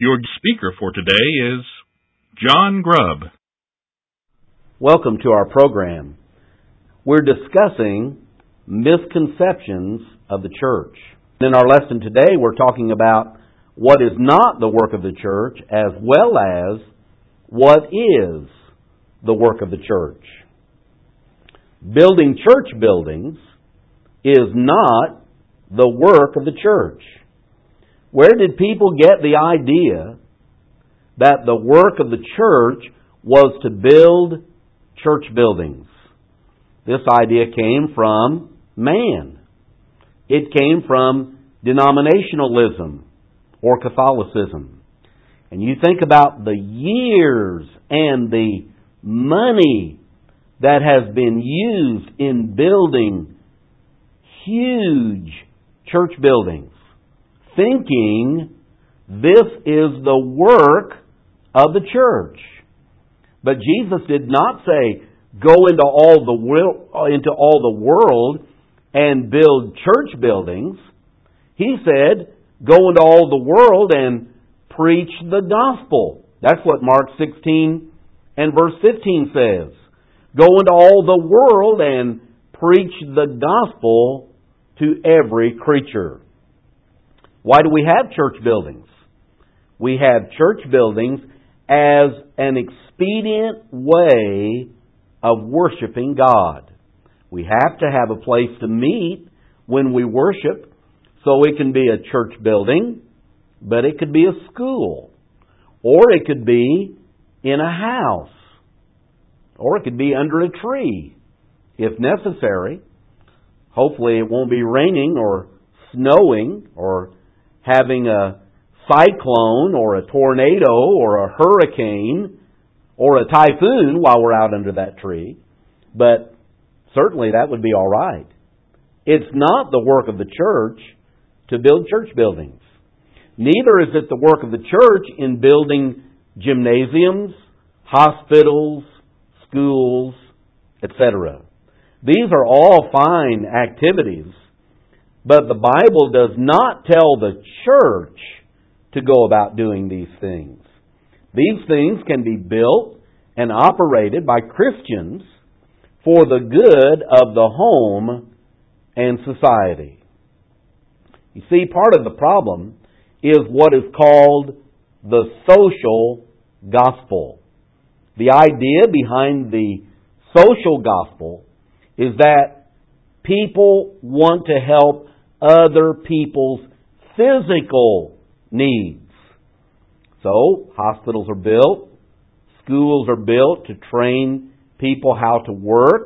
Your speaker for today is John Grubb. Welcome to our program. We're discussing misconceptions of the church. In our lesson today, we're talking about what is not the work of the church as well as what is the work of the church. Building church buildings is not the work of the church. Where did people get the idea that the work of the church was to build church buildings? This idea came from man. It came from denominationalism or Catholicism. And you think about the years and the money that has been used in building huge church buildings, thinking this is the work of the church. But Jesus did not say, go into all the world and build church buildings. He said, go into all the world and preach the gospel. That's what Mark 16 and verse 15 says. Go into all the world and preach the gospel to every creature. Why do we have church buildings? We have church buildings as an expedient way of worshiping God. We have to have a place to meet when we worship, so it can be a church building, but it could be a school, or it could be in a house, or it could be under a tree, if necessary. Hopefully it won't be raining or snowing or having a cyclone or a tornado or a hurricane or a typhoon while we're out under that tree. But certainly that would be all right. It's not the work of the church to build church buildings. Neither is it the work of the church in building gymnasiums, hospitals, schools, etc. These are all fine activities, but the Bible does not tell the church to go about doing these things. These things can be built and operated by Christians for the good of the home and society. You see, part of the problem is what is called the social gospel. The idea behind the social gospel is that people want to help other people's physical needs. So, hospitals are built, schools are built to train people how to work,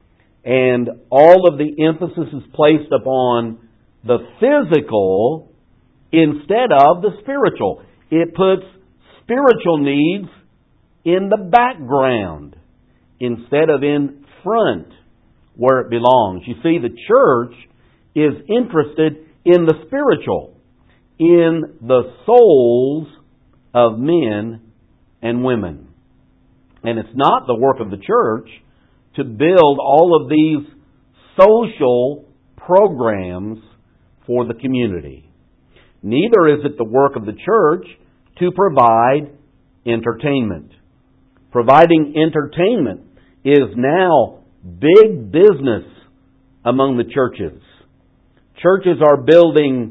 and all of the emphasis is placed upon the physical instead of the spiritual. It puts spiritual needs in the background instead of in front where it belongs. You see, the church is interested in the spiritual, in the souls of men and women. And it's not the work of the church to build all of these social programs for the community. Neither is it the work of the church to provide entertainment. Providing entertainment is now big business among the churches. Churches are building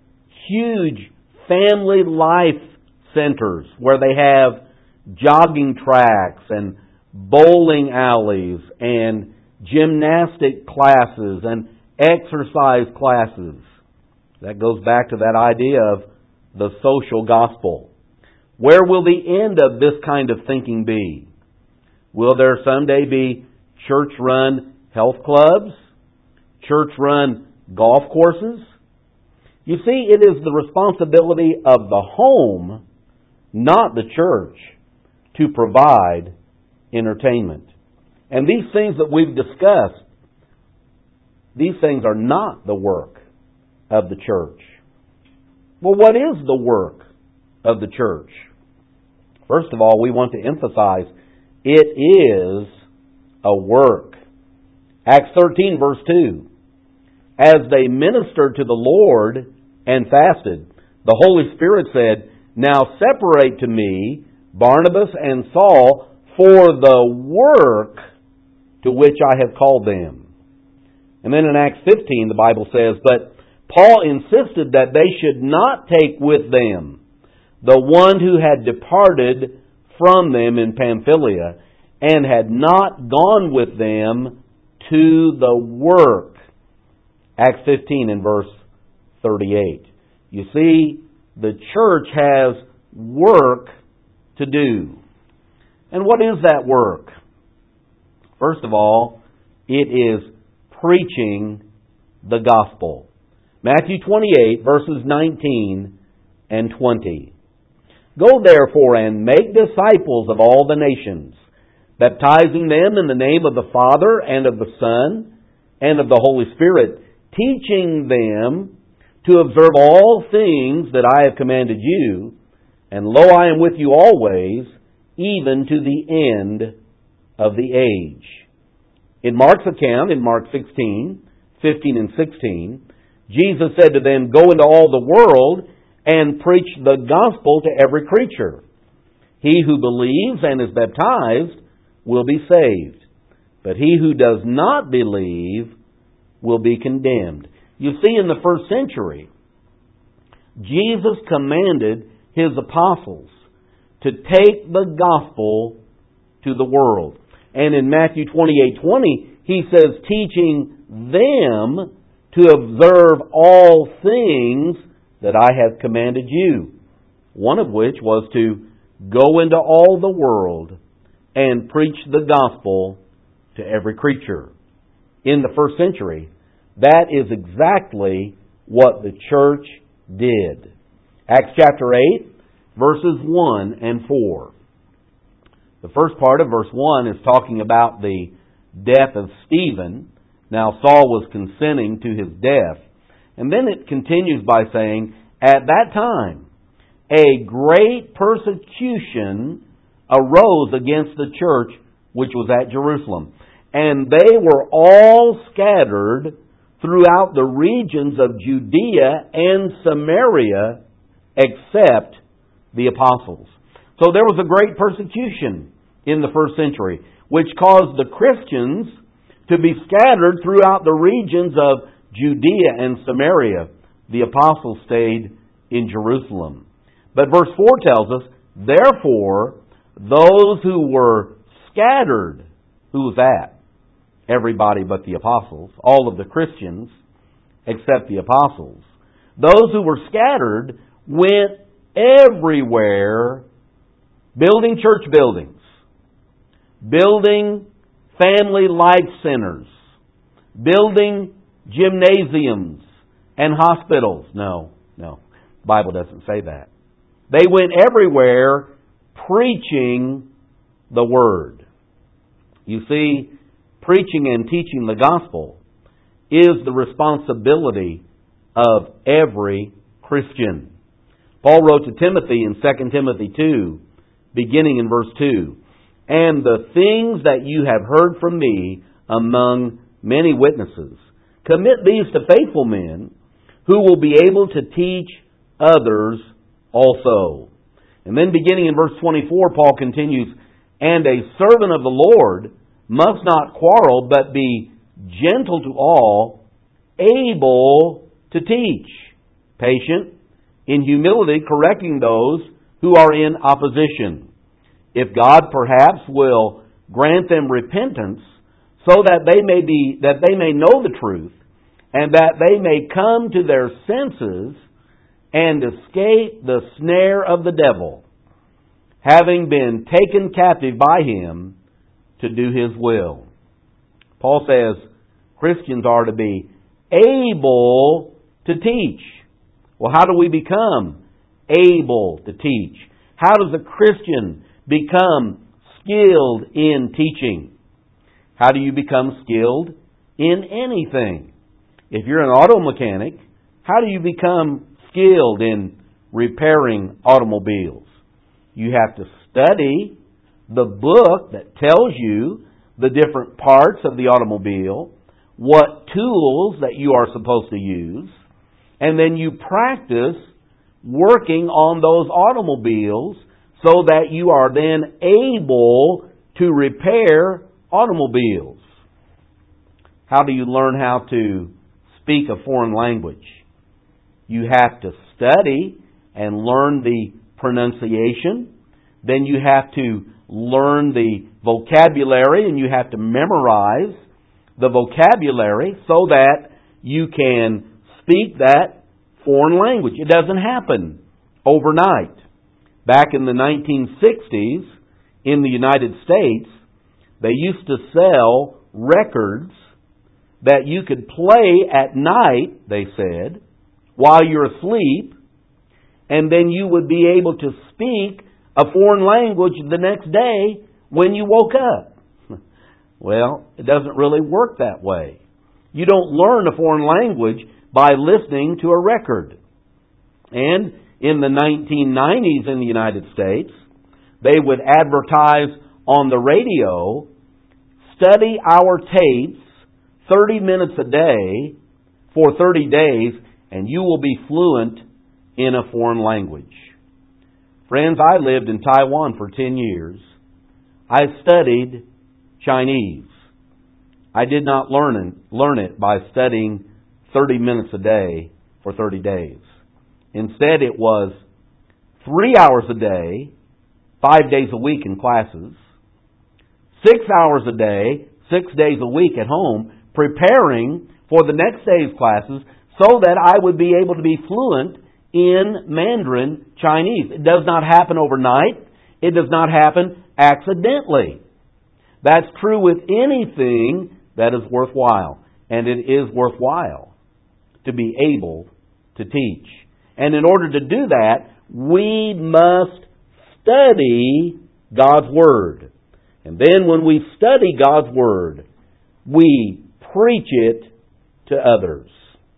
huge family life centers where they have jogging tracks and bowling alleys and gymnastic classes and exercise classes. That goes back to that idea of the social gospel. Where will the end of this kind of thinking be? Will there someday be church-run health clubs? Church-run golf courses? You see, it is the responsibility of the home, not the church, to provide entertainment. And these things that we've discussed, these things are not the work of the church. Well, what is the work of the church? First of all, we want to emphasize it is a work. Acts 13, verse 2. As they ministered to the Lord and fasted, the Holy Spirit said, Now separate to me Barnabas and Saul for the work to which I have called them. And then in Acts 15, the Bible says, but Paul insisted that they should not take with them the one who had departed from them in Pamphylia and had not gone with them to the work. Acts 15 and verse 38. You see, the church has work to do. And what is that work? First of all, it is preaching the gospel. Matthew 28, verses 19 and 20. Go therefore and make disciples of all the nations, baptizing them in the name of the Father and of the Son and of the Holy Spirit, teaching them to observe all things that I have commanded you, and lo, I am with you always, even to the end of the age. In Mark's account, in Mark 16, 15 and 16, Jesus said to them, go into all the world and preach the gospel to every creature. He who believes and is baptized will be saved, but he who does not believe will be condemned. You see, in the first century, Jesus commanded His apostles to take the gospel to the world. And in Matthew 28:20, He says, teaching them to observe all things that I have commanded you. One of which was to go into all the world and preach the gospel to every creature. In the first century, that is exactly what the church did. Acts chapter 8, verses 1 and 4. The first part of verse 1 is talking about the death of Stephen. Now Saul was consenting to his death. And then it continues by saying, at that time, a great persecution arose against the church which was at Jerusalem. And they were all scattered throughout the regions of Judea and Samaria, except the apostles. So there was a great persecution in the first century, which caused the Christians to be scattered throughout the regions of Judea and Samaria. The apostles stayed in Jerusalem. But verse 4 tells us, therefore, those who were scattered, who was that? Everybody but the apostles, all of the Christians except the apostles. Those who were scattered went everywhere building church buildings, building family life centers, building gymnasiums and hospitals. No, the Bible doesn't say that. They went everywhere preaching the Word. You see, preaching and teaching the gospel is the responsibility of every Christian. Paul wrote to Timothy in 2 Timothy 2, beginning in verse 2, and the things that you have heard from me among many witnesses, commit these to faithful men who will be able to teach others also. And then beginning in verse 24, Paul continues, and a servant of the Lord must not quarrel, but be gentle to all, able to teach, patient, in humility correcting those who are in opposition. If God perhaps will grant them repentance, so that they may know the truth, and that they may come to their senses and escape the snare of the devil, having been taken captive by him to do his will. Paul says Christians are to be able to teach. Well, how do we become able to teach? How does a Christian become skilled in teaching? How do you become skilled in anything? If you're an auto mechanic, how do you become skilled in repairing automobiles? You have to study the book that tells you the different parts of the automobile, what tools that you are supposed to use, and then you practice working on those automobiles so that you are then able to repair automobiles. How do you learn how to speak a foreign language? You have to study and learn the pronunciation. Then you have to learn the vocabulary, and you have to memorize the vocabulary so that you can speak that foreign language. It doesn't happen overnight. Back in the 1960s, in the United States, they used to sell records that you could play at night, they said, while you're asleep, and then you would be able to speak a foreign language the next day when you woke up. Well, it doesn't really work that way. You don't learn a foreign language by listening to a record. And in the 1990s in the United States, they would advertise on the radio, study our tapes 30 minutes a day for 30 days, and you will be fluent in a foreign language. Friends, I lived in Taiwan for 10 years. I studied Chinese. I did not learn it by studying 30 minutes a day for 30 days. Instead, it was 3 hours a day, 5 days a week in classes, 6 hours a day, 6 days a week at home, preparing for the next day's classes so that I would be able to be fluent in Mandarin Chinese. It does not happen overnight. It does not happen accidentally. That's true with anything that is worthwhile. And it is worthwhile to be able to teach. And in order to do that, we must study God's Word. And then when we study God's Word, we preach it to others.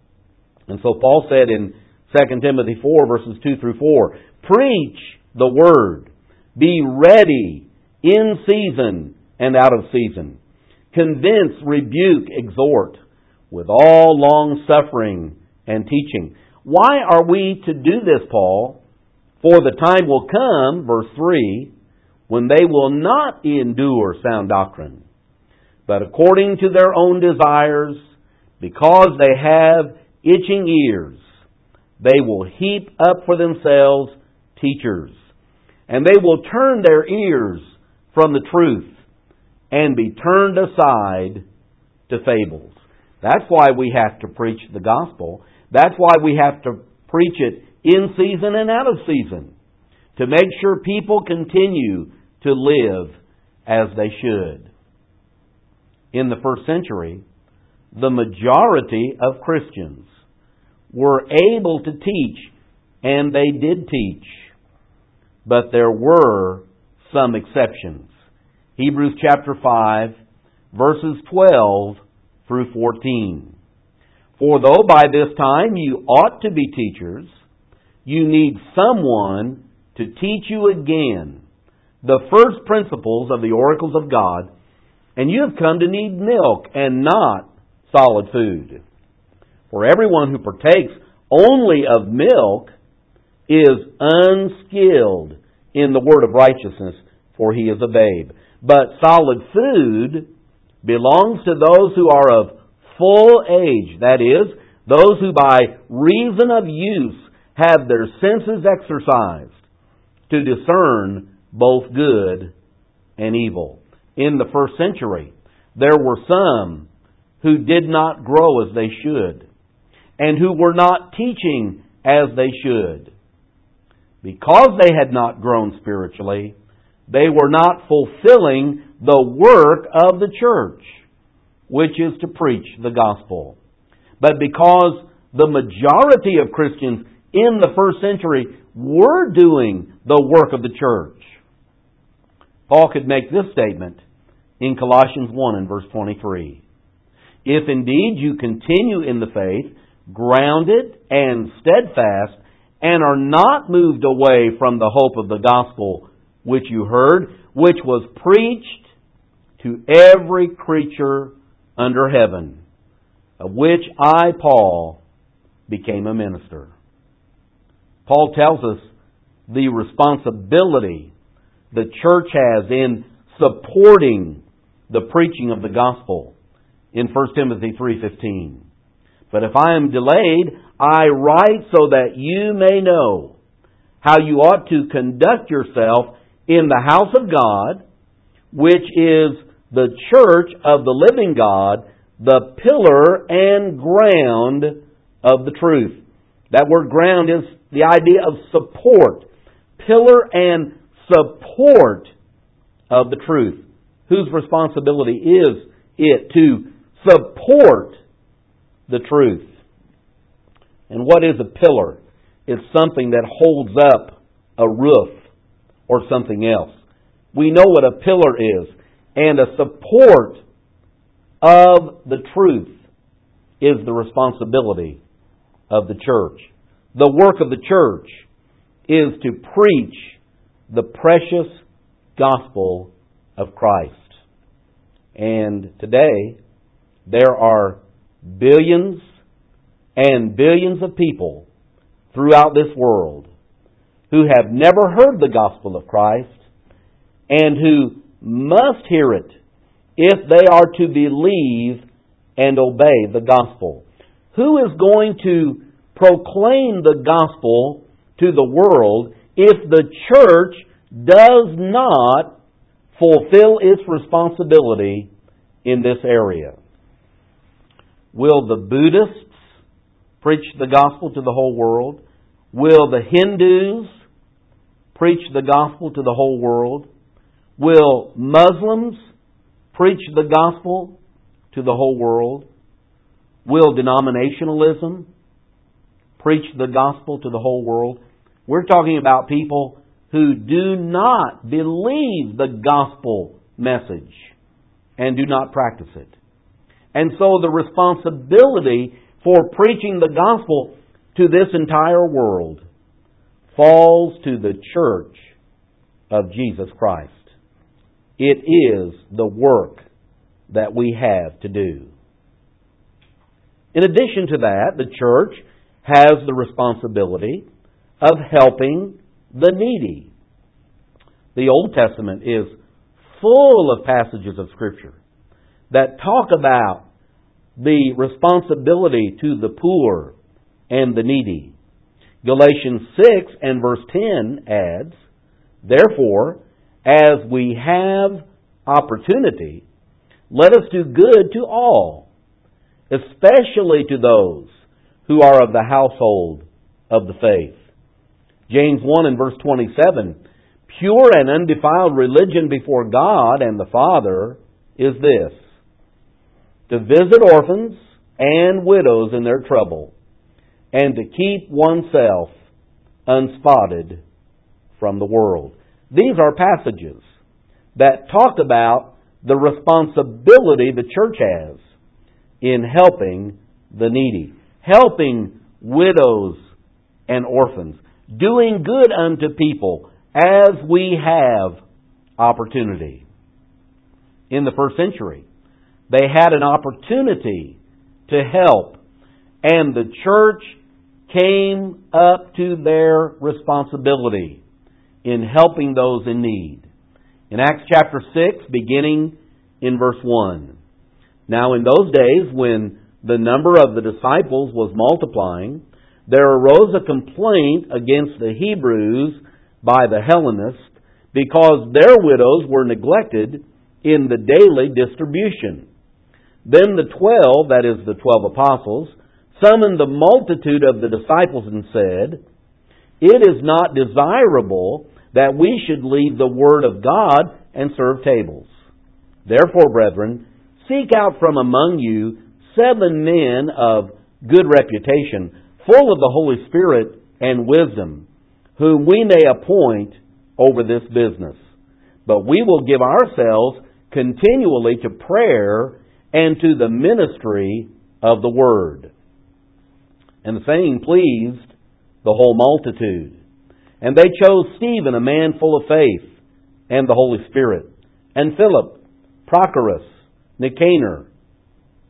And so Paul said in 2 Timothy 4, verses 2 through 4, preach the Word. Be ready in season and out of season. Convince, rebuke, exhort with all long suffering and teaching. Why are we to do this, Paul? For the time will come, verse 3, when they will not endure sound doctrine, but according to their own desires, because they have itching ears, they will heap up for themselves teachers, and they will turn their ears from the truth and be turned aside to fables. That's why we have to preach the gospel. That's why we have to preach it in season and out of season, to make sure people continue to live as they should. In the first century, the majority of Christians were able to teach, and they did teach. But there were some exceptions. Hebrews chapter 5, verses 12 through 14. For though by this time you ought to be teachers, you need someone to teach you again the first principles of the oracles of God, and you have come to need milk and not solid food. For everyone who partakes only of milk is unskilled in the word of righteousness, for he is a babe. But solid food belongs to those who are of full age, that is, those who by reason of use have their senses exercised to discern both good and evil. In the first century, there were some who did not grow as they should, and who were not teaching as they should. Because they had not grown spiritually, they were not fulfilling the work of the church, which is to preach the gospel. But because the majority of Christians in the first century were doing the work of the church, Paul could make this statement in Colossians 1 and verse 23. If indeed you continue in the faith, grounded and steadfast, and are not moved away from the hope of the gospel which you heard, which was preached to every creature under heaven, of which I, Paul, became a minister. Paul tells us the responsibility the church has in supporting the preaching of the gospel in 1 Timothy 3:15. But if I am delayed, I write so that you may know how you ought to conduct yourself in the house of God, which is the church of the living God, the pillar and ground of the truth. That word ground is the idea of support. Pillar and support of the truth. Whose responsibility is it to support the truth? And what is a pillar? It's something that holds up a roof or something else. We know what a pillar is. And a support of the truth is the responsibility of the church. The work of the church is to preach the precious gospel of Christ. And today, there are billions and billions of people throughout this world who have never heard the gospel of Christ and who must hear it if they are to believe and obey the gospel. Who is going to proclaim the gospel to the world if the church does not fulfill its responsibility in this area? Will the Buddhists preach the gospel to the whole world? Will the Hindus preach the gospel to the whole world? Will Muslims preach the gospel to the whole world? Will denominationalism preach the gospel to the whole world? We're talking about people who do not believe the gospel message and do not practice it. And so the responsibility for preaching the gospel to this entire world falls to the church of Jesus Christ. It is the work that we have to do. In addition to that, the church has the responsibility of helping the needy. The Old Testament is full of passages of Scripture that talk about the responsibility to the poor and the needy. Galatians 6 and verse 10 adds, "Therefore, as we have opportunity, let us do good to all, especially to those who are of the household of the faith." James 1 and verse 27, "Pure and undefiled religion before God and the Father is this, to visit orphans and widows in their trouble, and to keep oneself unspotted from the world." These are passages that talk about the responsibility the church has in helping the needy, helping widows and orphans, doing good unto people as we have opportunity. In the first century, they had an opportunity to help, and the church came up to their responsibility in helping those in need. In Acts chapter 6, beginning in verse 1. "Now in those days, when the number of the disciples was multiplying, there arose a complaint against the Hebrews by the Hellenists, because their widows were neglected in the daily distribution. Then the 12, that is the 12 apostles, summoned the multitude of the disciples and said, 'It is not desirable that we should leave the word of God and serve tables. Therefore, brethren, seek out from among you 7 men of good reputation, full of the Holy Spirit and wisdom, whom we may appoint over this business. But we will give ourselves continually to prayer and to the ministry of the word.' And the saying pleased the whole multitude. And they chose Stephen, a man full of faith and the Holy Spirit, and Philip, Prochorus, Nicanor,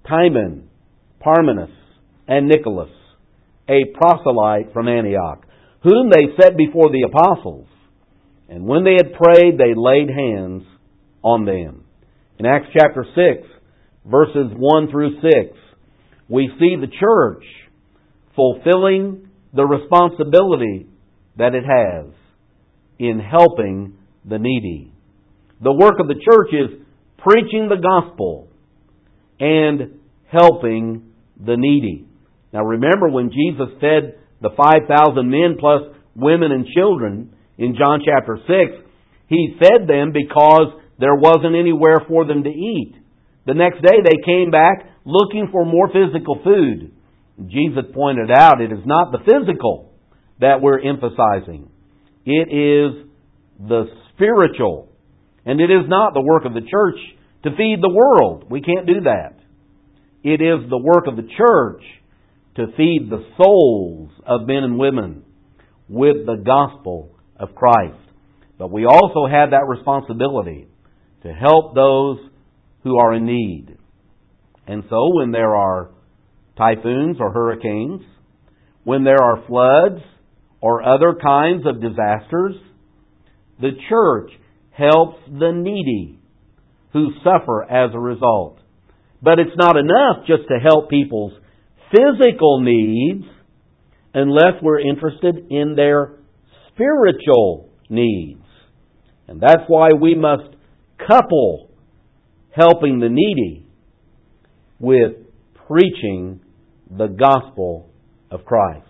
Timon, Parmenas, and Nicholas, a proselyte from Antioch, whom they set before the apostles. And when they had prayed, they laid hands on them. In Acts chapter 6, verses 1 through 6, we see the church fulfilling the responsibility that it has in helping the needy. The work of the church is preaching the gospel and helping the needy. Now remember, when Jesus fed the 5,000 men plus women and children in John chapter 6, He fed them because there wasn't anywhere for them to eat. The next day they came back looking for more physical food. Jesus pointed out it is not the physical that we're emphasizing. It is the spiritual. And it is not the work of the church to feed the world. We can't do that. It is the work of the church to feed the souls of men and women with the gospel of Christ. But we also have that responsibility to help those who are in need. And so when there are typhoons or hurricanes, when there are floods or other kinds of disasters, the church helps the needy who suffer as a result. But it's not enough just to help people's physical needs unless we're interested in their spiritual needs. And that's why we must couple helping the needy with preaching the gospel of Christ.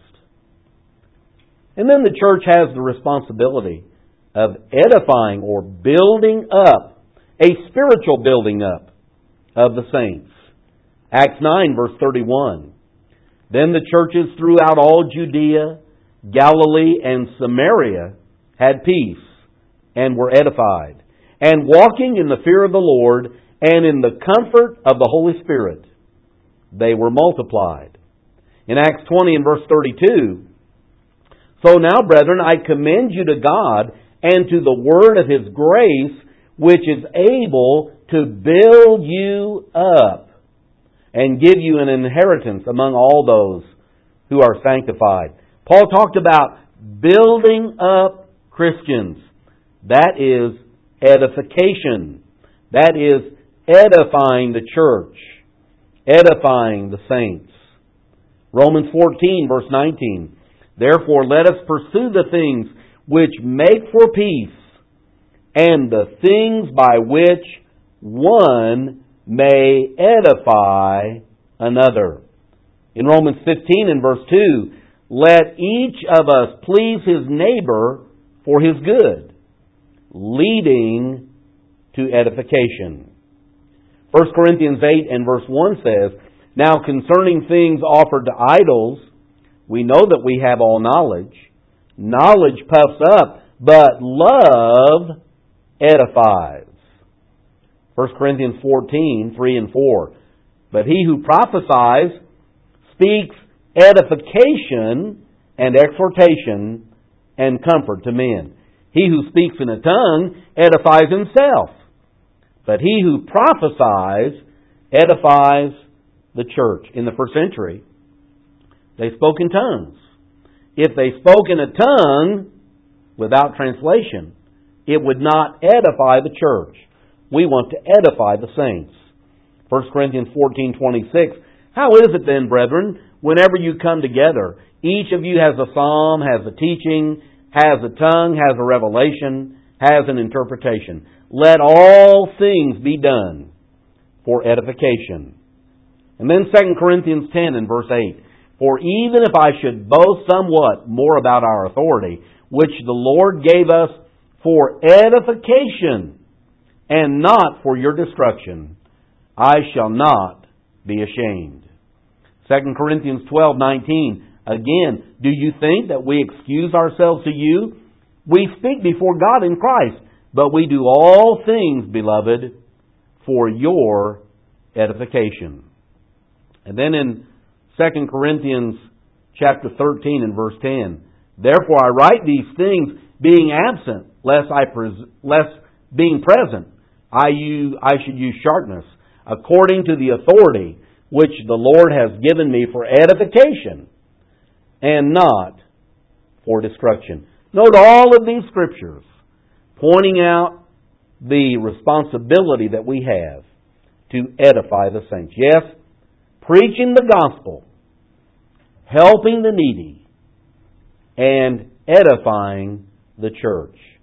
And then the church has the responsibility of edifying or building up, a spiritual building up of the saints. Acts 9 verse 31. Then the churches throughout all Judea, Galilee, and Samaria had peace and were edified, and walking in the fear of the Lord and in the comfort of the Holy Spirit, they were multiplied. In Acts 20 and verse 32, so now, brethren, I commend you to God and to the word of His grace, which is able to build you up and give you an inheritance among all those who are sanctified. Paul talked about building up Christians. That is edification. That is edifying the church, edifying the saints. Romans 14 verse 19. Therefore let us pursue the things which make for peace, and the things by which one may edify another. In Romans 15 and verse 2, let each of us please his neighbor for his good, leading to edification. 1 Corinthians 8 and verse 1 says, now concerning things offered to idols, we know that we have all knowledge. Knowledge puffs up, but love edifies. 1 Corinthians 14, 3 and 4. But he who prophesies speaks edification and exhortation and comfort to men. He who speaks in a tongue edifies himself. But he who prophesies edifies the church. In the first century, they spoke in tongues. If they spoke in a tongue without translation, it would not edify the church. We want to edify the saints. 1 Corinthians 14:26. How is it then, brethren, whenever you come together, each of you has a psalm, has a teaching, has a tongue, has a revelation, has an interpretation. Let all things be done for edification. And then 2 Corinthians 10 and verse 8. For even if I should boast somewhat more about our authority, which the Lord gave us for edification and not for your destruction, I shall not be ashamed. 2 Corinthians 12:19. Again, do you think that we excuse ourselves to you? We speak before God in Christ, but we do all things, beloved, for your edification. And then in 2 Corinthians chapter 13 and verse 10, therefore I write these things being absent, lest being present, I should use sharpness, according to the authority which the Lord has given me for edification, and not for destruction. Note all of these scriptures pointing out the responsibility that we have to edify the saints. Yes, preaching the gospel, helping the needy, and edifying the church.